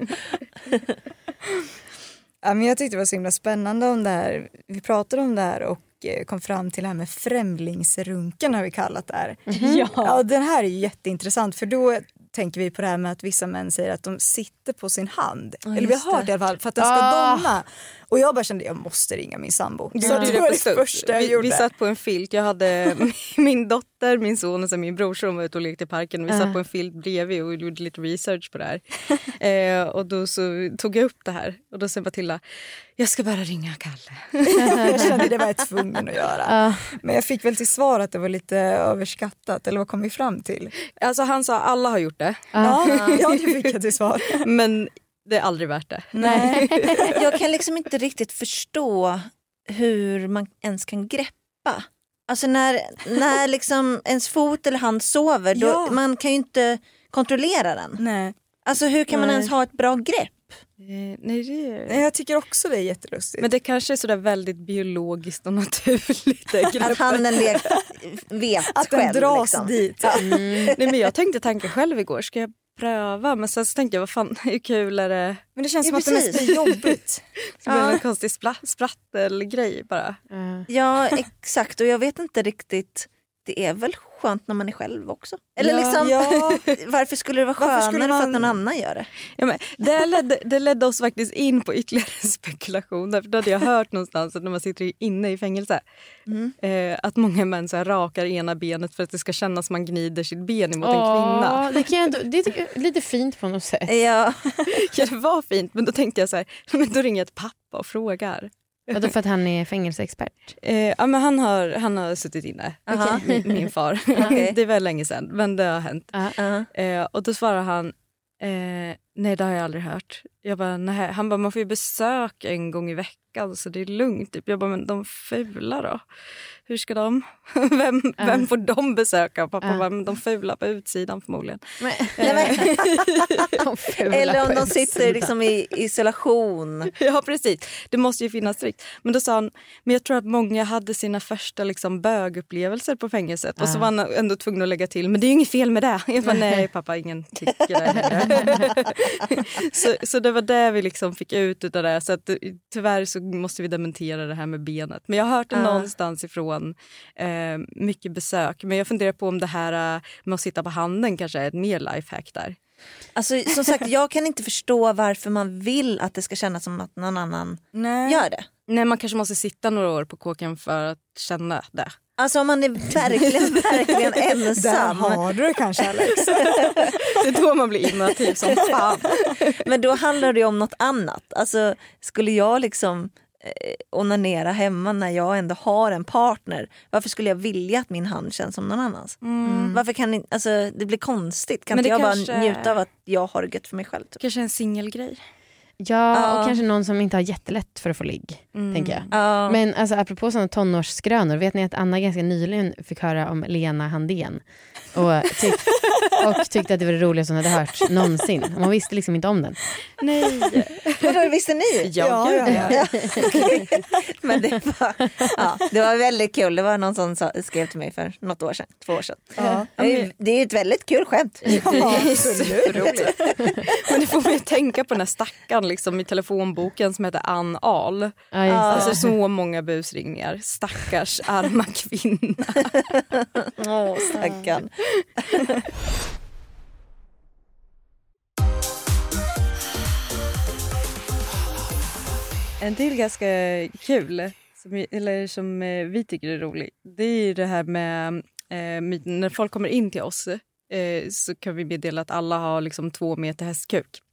Ja, men jag tyckte det var så himla spännande om det här. Vi pratade om det här och kom fram till det här med främlingsrunken har vi kallat det här. Mm-hmm. Ja. Ja, den här är ju jätteintressant för då tänker vi på det här med att vissa män säger att de sitter på sin hand. Ja, Eller vi har hört det i alla fall för att den ska Ah. domna. Och jag bara kände jag måste ringa min sambo. Du Så gjorde det det var på det stund. första jag vi, gjorde. vi satt på en filt. Jag hade min dotter, min son och sen min bror som var ute och lekte i parken. Vi Uh. satt på en filt bredvid och gjorde lite research på det här. eh, och då så tog jag upp det här. Och då sa Matilda, jag ska bara ringa Kalle. Jag kände det var jag tvungen att göra. Uh. Men jag fick väl till svar att det var lite överskattat. Eller vad kom vi fram till? Alltså han sa alla har gjort det. Ja, ja det fick jag till svar. Men det är aldrig värt det. Nej. Jag kan liksom inte riktigt förstå hur man ens kan greppa. Alltså när, när liksom ens fot eller hand sover, då, Ja. man kan ju inte kontrollera den. Nej. Alltså hur kan man Nej. ens ha ett bra grepp? Eh, nej, det Nej, jag tycker också det är jättelustigt. Men det kanske är sådär väldigt biologiskt och naturligt. det Att handen le- vet att den själv. dras liksom. dit. Nej, men jag tänkte tanken själv igår, ska jag pröva? Men sen så tänkte jag, vad fan, hur kul är det? Men det känns Ja, som att det mest precis. blir jobbigt. Det blir Ja. en konstig spla- sprattelgrej bara. Uh. Ja, exakt. Och jag vet inte riktigt. Det är väl skönt när man är själv också? Eller Ja, liksom, ja. varför skulle det vara Varför skönare skulle för man- att någon annan gör det? Ja, men det, ledde, det ledde oss faktiskt in på ytterligare spekulationer. För då hade jag hört någonstans att när man sitter inne i fängelse Mm. eh, att många män så här rakar ena benet för att det ska kännas som man gnider sitt ben emot en kvinna. Ja, det, kan jag ändå, det tycker jag är lite fint på något sätt. Ja. Ja, det var fint, men då tänkte jag så här, men då ringer jag till pappa och frågar. Vadå, för att han är fängelseexpert? Eh, ja, men han har, han har suttit inne, Aha. min, min far. Okej. Det är väl länge sedan, men det har hänt. Ja. Eh, och då svarar han, eh, nej det har jag aldrig hört. Jag bara, nej. Han bara, man får ju besök en gång i veckan så det är lugnt. Typ. Jag bara, men de fula då? Hur ska de? Vem, Ja. vem får de besöka? Pappa Ja. bara, men de fula på utsidan förmodligen. Nej, men, De fula eller om på de utsidan. sitter liksom i isolation. Ja, precis. Det måste ju finnas strikt. Men då sa han, men jag tror att många hade sina första liksom, bögupplevelser på fängelset. Och så Ah. var han ändå tvungen att lägga till, men det är ju inget fel med det. Jag bara, nej pappa, ingen tycker det. så, så det var det vi liksom fick ut utav det. Så att, tyvärr så måste vi dementera det här med benet. Men jag har hört det Ah. någonstans ifrån eh, mycket besök. Men jag funderar på om det här eh, med att sitta på handen kanske är ett mer lifehack där. Alltså, som sagt, jag kan inte förstå varför man vill att det ska kännas som att någon annan Nej. gör det. Nej, man kanske måste sitta några år på kåken för att känna det. Alltså om man är verkligen, verkligen Där ensam. har du det kanske, Alex. Det är då man blir innovativ som fan. Men då handlar det ju om något annat. Alltså skulle jag liksom eh, onanera hemma när jag ändå har en partner, varför skulle jag vilja att min hand känns som någon annans? Mm. Varför kan ni, alltså det blir konstigt. Kan Men inte det jag kanske- bara njuta av att jag har det gött för mig själv? Typ? Kanske en singelgrej. Ja, Ja. och kanske någon som inte har jättelätt för att få ligg, tänker jag. Ja. Men alltså, apropå sådana tonårsskrönor, vet ni att Anna ganska nyligen fick höra om Lena Handén och, tyck- och tyckte att det var det roligaste hon hade hört någonsin. Hon visste liksom inte om den. Nej. Vadå, visste ni? Ja, ja, ja. Men det var, ja, det var väldigt kul. Det var någon som sa, skrev till mig för något år sedan, två år sedan. Ja. Det är- Det är ett väldigt kul skämt. Ja, absolut. Roligt. Men det får mig att tänka på den här stackaren liksom, i telefonboken som heter Ann Ahl. Ja, just det. Alltså så många busringningar. Stackars arma kvinna. Åh, stackarn. En till ganska kul, som, vi- eller som eh, vi tycker är rolig, det är ju det här med eh, med- när folk kommer in till oss eh, så kan vi meddela att alla har liksom två meter hästkuk.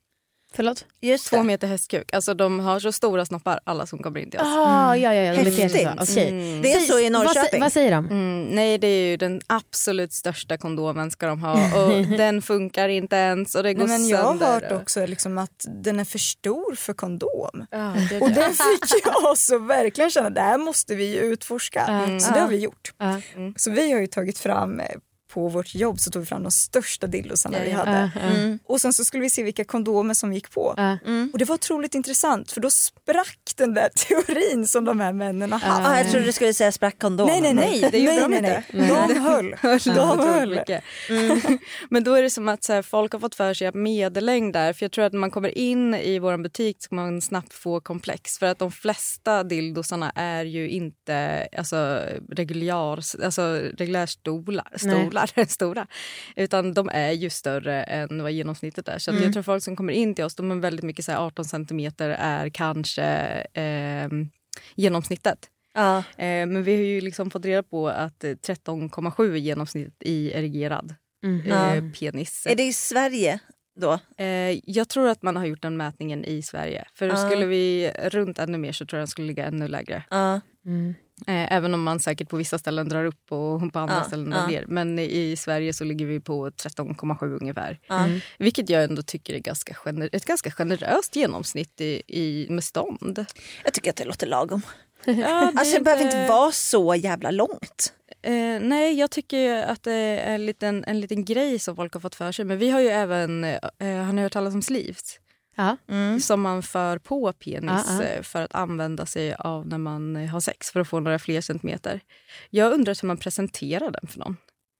Förlåt? Just Två det. meter hästkuk. Alltså de har så stora snoppar, alla som kommer in till oss. Ah, ja, ja, ja. De beter sig Häftigt. så. Okej. Mm. Det är så i Norrköping. Vad, vad säger de? Mm, nej, det är ju den absolut största kondomen ska de ha. Och den funkar inte ens och det går Nej, men jag sönder. har hört också liksom att den är för stor för kondom. Ja, det är Och det. den fick jag så verkligen känna, det här måste vi ju utforska. Mm. Så det har vi gjort. Mm. Så vi har ju tagit fram, eh, på vårt jobb så tog vi fram de största dildosarna Ja, vi ja. hade. Mm. Och sen så skulle vi se vilka kondomer som gick på. Mm. Och det var otroligt intressant för då sprack den där teorin som de här männen har haft. Ah, jag trodde du skulle säga sprack kondom. Nej, nej, nej. det gjorde nej, de nej, inte. nej. De höll. De höll. Mm. Men då är det som att så här, folk har fått för sig att medellängd där. För jag tror att när man kommer in i vår butik så kan man snabbt få komplex. För att de flesta dildosarna är ju inte alltså, reguljär, alltså, reguljärstolar, stolar, stora. Utan de är ju större än vad genomsnittet är. Så att Mm. jag tror folk som kommer in till oss, de är väldigt mycket så här, arton centimeter är kanske eh, genomsnittet. Ja. Eh, men vi har ju liksom fått reda på att eh, tretton komma sju är genomsnitt i erigerad Mm. eh, Ja. penis. Är det i Sverige då? Eh, jag tror att man har gjort den mätningen i Sverige. För Ja. skulle vi runt ännu mer så tror jag den skulle ligga ännu lägre. Ja. Mm. Eh, även om man säkert på vissa ställen drar upp och på andra Ja, ställen ja. drar ner. Men i Sverige så ligger vi på tretton komma sju ungefär. Ja. Vilket jag ändå tycker är ganska gener- ett ganska generöst genomsnitt i, i, med stånd. Jag tycker att det låter lagom. Ja, det Alltså det är behöver inte vara så jävla långt. Eh, nej, jag tycker att det är en liten, en liten grej som folk har fått för sig. Men vi har ju även, eh, har ni hört talas om sleeves? Ja. Mm. Som man för på penis Ja, ja. eh, för att använda sig av när man eh, har sex för att få några fler centimeter. Jag undrar hur man presenterar den för någon.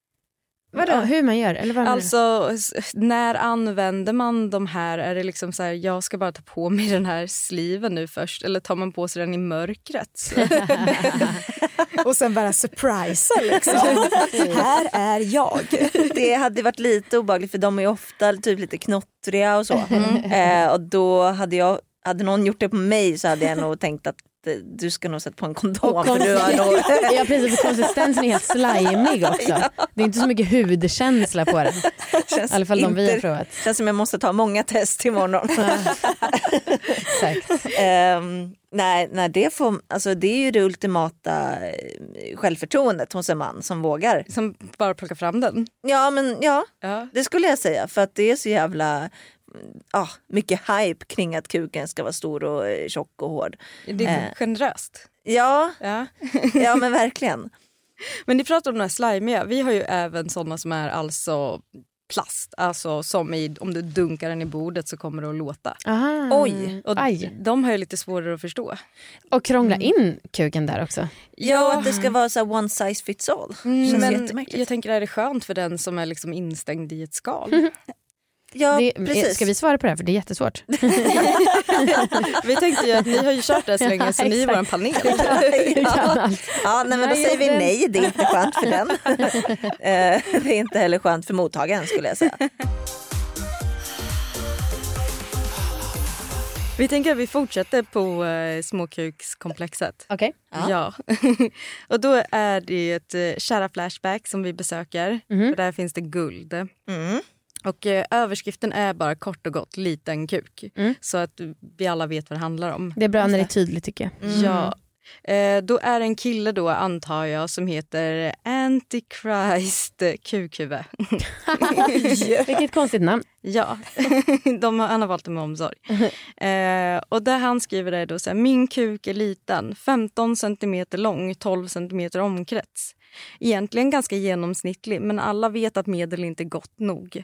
Vadå? Hur man gör? Eller vad menar du? Alltså, s- när använder man de här? Är det liksom så här, jag ska bara ta på mig den här sliven nu först? Eller tar man på sig den i mörkret? Och sen bara surprisa liksom. Här är jag. Det hade varit lite obehagligt för de är ju ofta typ lite knottriga och så. Eh, och då hade jag, hade någon gjort det på mig så hade jag nog tänkt att eh, du ska nog sätta på en kondom. Och För du har nog... Ja, precis, för konsistensen är helt slimig också. Det är inte så mycket hudkänsla på den. Känns I alla fall de vi har inte- provat. Känns som jag måste ta många test imorgon. Exakt. um, nej, nej det, får, alltså, det är ju det ultimata eh, självförtroendet hos en man som vågar. Som bara plockar fram den? Ja, men ja, Ja. det skulle jag säga. För att det är så jävla ah, mycket hype kring att kuken ska vara stor och eh, tjock och hård. Det är Eh. generöst. Ja, Ja. ja men verkligen. Men ni pratar om de här slimiga. Vi har ju även sådana som är alltså plast. Alltså som i, om du dunkar den i bordet så kommer det att låta. Aha. Oj. Och Aj. de har ju lite svårare att förstå. Och krångla in kuken där också. Ja, att det ska vara så här one size fits all. Känns Men jättemärkligt. jag tänker, är det skönt för den som är liksom instängd i ett skal? Ja, Det, precis. ska vi svara på det här? För det är jättesvårt. Vi tänkte ju att ni har ju kört det här så länge Ja, så ni är exakt. vår panel. Vi kan allt. Ja, nej, men då Nej, säger vi den- nej, det är inte skönt för den. Eh, det är inte heller skönt för mottagaren skulle jag säga. Vi tänker att vi fortsätter på eh, småkukskomplexet. Okej. Ja. Och då är det ett eh, kära Flashback som vi besöker. Mhm. Och där finns det guld. Mm. Och eh, överskriften är bara kort och gott liten kuk. Mm. Så att vi alla vet vad det handlar om. Det är bra när det är tydligt tycker jag. Ja. Eh, då är det en kille då antar jag som heter Antichrist kukhuvud. Vilket konstigt namn. Ja, De har, han har valt det med omsorg. Eh, och där han skriver det då så här, min kuk är liten, femton centimeter lång, tolv centimeter omkrets. Egentligen ganska genomsnittlig, men alla vet att medel inte är gott nog.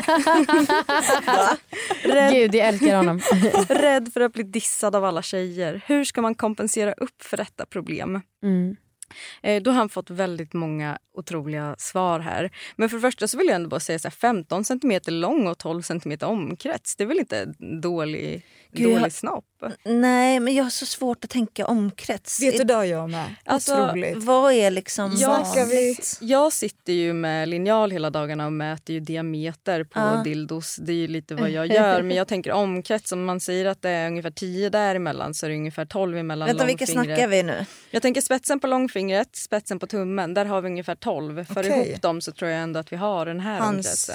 rädd, Gud, jag älskar honom. rädd för att bli dissad av alla tjejer. Hur ska man kompensera upp för detta problem? Mm. Eh, då har han fått väldigt många otroliga svar här. Men för det första så vill jag ändå bara säga så här, femton centimeter lång och tolv centimeter omkrets. Det är väl inte dålig, Gud, dålig jag- snopp? Nej, men jag har så svårt att tänka omkrets. Vet du, där jag med. Alltså, Otroligt. Vad är liksom Jag, vanligt? jag sitter ju med linjal hela dagarna och mäter ju diameter på Ja. dildos. Det är ju lite vad jag gör. Men jag tänker omkrets, om man säger att det är ungefär tio däremellan så är det ungefär tolv emellan Vänta, vilka långfingret. snackar vi nu? Jag tänker spetsen på långfingret, spetsen på tummen. Där har vi ungefär tolv. För Okej. ihop dem så tror jag ändå att vi har den här Hans omkretsen. snopp.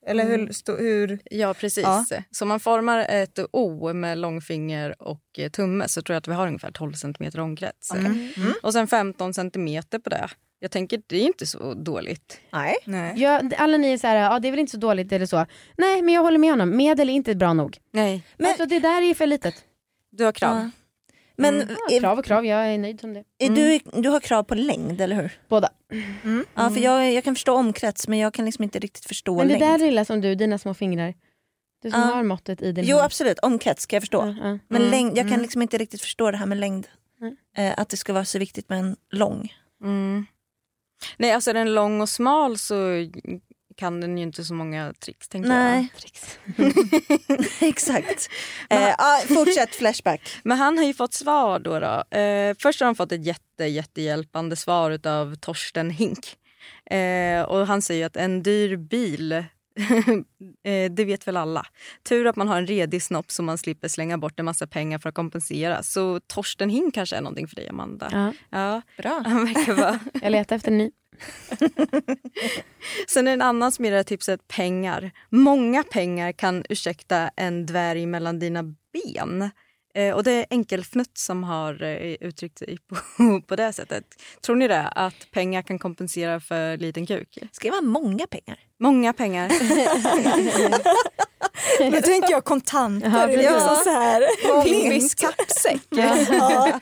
Eller hur? Stå, hur... Ja, precis. Ja. Så man formar ett O med långfinger och tumme så tror jag att vi har ungefär tolv centimeter omkrets. Mm. Mm. Och sen femton centimeter på det. Jag tänker det är inte så dåligt. Nej. Nej. Ja, alla ni är så här, ja det är väl inte så dåligt eller så. Nej, men jag håller med honom. Medel är inte bra nog. Nej. Men alltså, det där är för litet. Du har krav. Ja. Men Mm. Ja, krav och krav, jag är nöjd som det. är Mm. du, du har krav på längd, eller hur? Båda. Mm. Ja, för jag, jag kan förstå omkrets, men jag kan liksom inte riktigt förstå Men det längd. där lilla som du, dina små fingrar. Du som Ja. har måttet i din Jo, hand. absolut. Omkrets kan jag förstå. Ja, ja. Men Mm. längd, jag kan Mm. liksom inte riktigt förstå det här med längd. Mm. Eh, att det ska vara så viktigt med en lång. Mm. Nej, alltså är den lång och smal så kan den ju inte så många tricks, tänker Nej. Tricks. Exakt. Eh, ah, fortsätt Flashback. Men han har ju fått svar då. då. Eh, först har han fått ett jätte, jättehjälpande svar av Torsten Hink. Eh, och han säger att en dyr bil, eh, det vet väl alla. Tur att man har en redig snopp så man slipper slänga bort en massa pengar för att kompensera. Så Torsten Hink kanske är någonting för dig, Amanda. Ja. Ja, Bra. han verkar vara... Jag letar efter en ny. Sen är en annan som ger det här tipset pengar. Många pengar kan ursäkta en dvärg mellan dina ben. Eh, och det är Enkelfnutt som har eh, uttryckt sig på, på det sättet. Tror ni det? Att pengar kan kompensera för liten kuk? Ska det vara många pengar? Många pengar. Nu tänker jag kontanter. Ja, Ja, ja. så här. Pippis kappsäck. Ja.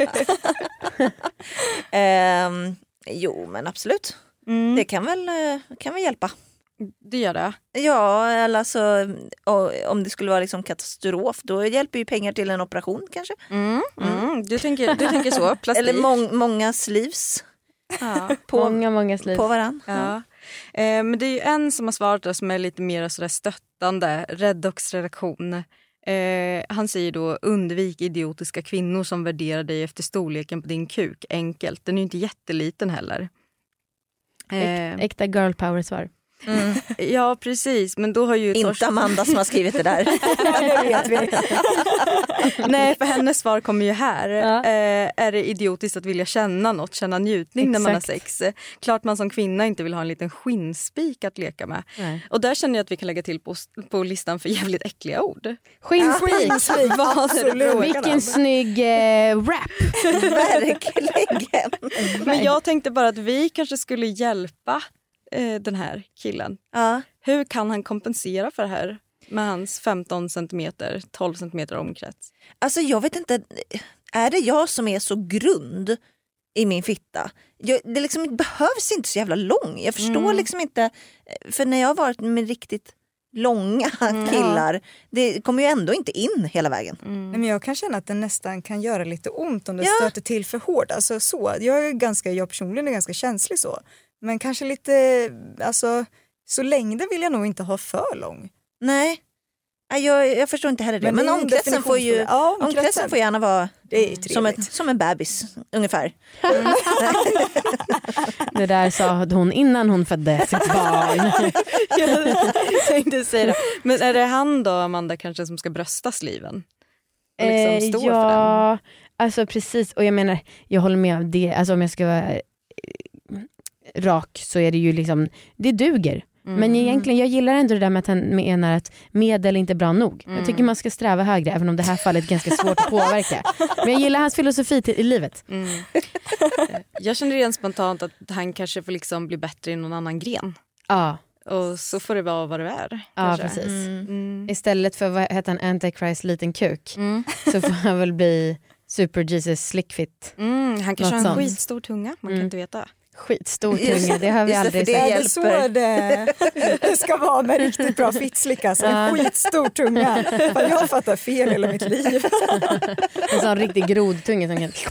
Ehm, jo, men absolut. Mm, Det kan väl, eh, kan väl hjälpa. det gör det. Ja, eller alltså, och, om det skulle vara liksom katastrof, då hjälper ju pengar till en operation kanske. Mm, mm. Du, tänker, du tänker så. Plastik. Eller mång, många sleeves Ja. på, Många, många sliv. på varann. Ja. Eh, men det är ju en som har svarat där som är lite mer sådär stöttande. Redox-redaktion. Eh, han säger då undvik idiotiska kvinnor som värderar dig efter storleken på din kuk. Enkelt. Den är ju inte jätteliten heller. Eh, Äkta girl power svar. Mm. ja, precis. Men då har ju Inte Torsten... Amanda som har skrivit det där. Det vet vi. Nej, för hennes svar kommer ju här. Ja. Eh, är det idiotiskt att vilja känna något, känna njutning när man har Exakt. sex? Eh, Klart man som kvinna inte vill ha en liten skinnspik att leka med. Nej. Och där känner jag att vi kan lägga till på, på listan för jävligt äckliga ord. Skinnspik. Vad Vilken snygg eh, rap. Verkligen. Men jag tänkte bara att vi kanske skulle hjälpa eh, den här killen. Ja. Hur kan han kompensera för det här med hans femton centimeter, tolv centimeter omkrets? Alltså jag vet inte, är det jag som är så grund i min fitta? Jag, det liksom behövs inte så jävla lång. Jag förstår Mm. liksom inte, för när jag har varit med riktigt långa killar, det kommer ju ändå inte in hela vägen. Mm. Nej, men jag kan känna att den nästan kan göra lite ont om det Ja. stöter till för hårt. Alltså, så. Jag, är ganska, jag personligen är ganska känslig så. Men kanske lite, alltså, så längden vill jag nog inte ha för lång. Nej, Nej, jag, jag förstår inte heller det. Men Men, det är en omkretsen får ju definitionsfråga. Ja, omkretsen. omkretsen får gärna vara Det är ju som, trevligt. ett, som en bebis ungefär. Det där sa hon innan hon födde sitt barn. Jag tänkte säga det. Men är det han då, Amanda, kanske som ska brösta sliven? Och liksom Eh, stå för den? ja, alltså precis. Och jag menar, jag håller med om det. Alltså om jag ska vara eh, rak så är det ju liksom, det duger. Mm. Men egentligen, jag gillar ändå det där med att han menar att medel inte är bra nog. Mm. Jag tycker man ska sträva högre, även om det här fallet är ganska svårt att påverka. Men jag gillar hans filosofi till, i livet. Mm. Jag känner rent spontant att han kanske får liksom bli bättre i någon annan gren. Ja, Och så får det vara vad det är. ja kanske. precis. Mm. Istället för, vad heter han, Antichrist liten kuk, Mm. så får han väl bli Super Jesus Slickfit. Mm. Han kanske Något har en sånt. skitstor tunga, man Mm. kan inte veta. Skitstor Just- tunga, det har vi just det, aldrig för det sett. Är det så hjälper. det, det ska vara med riktigt bra fittslick? Alltså. En skitstor tunga. Fan, jag har fattat fel hela mitt liv. En sån riktig grodtunga som kan...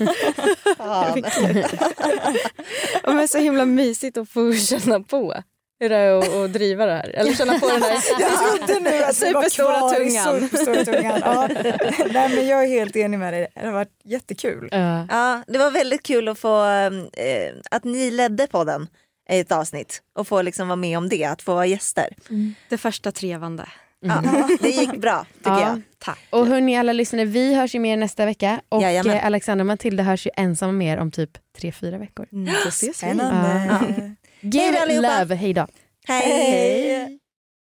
Ja, men så himla mysigt att få känna på hur det är att, att driva det här. Eller känna på den här Jag trodde nu att det var superstora kvar i tungan. superstora tungan. Ja. Nej, men jag är helt enig med dig. Det har varit jättekul. Ja. Ja, det var väldigt kul att få eh, att ni ledde på den i ett avsnitt och få liksom vara med om det, att få vara gäster. Det första trevande. Ja, det gick bra tycker Ja. jag. Tack. Och hörni alla lyssnare, vi hörs ju mer nästa vecka. Och Jajamän. eh, Alexandra och Matilda hörs ju ensamma mer om typ tre fyra veckor. Mm, då ses vi. Spännande. Give Hej då, allihopa. love, hej då. Hej!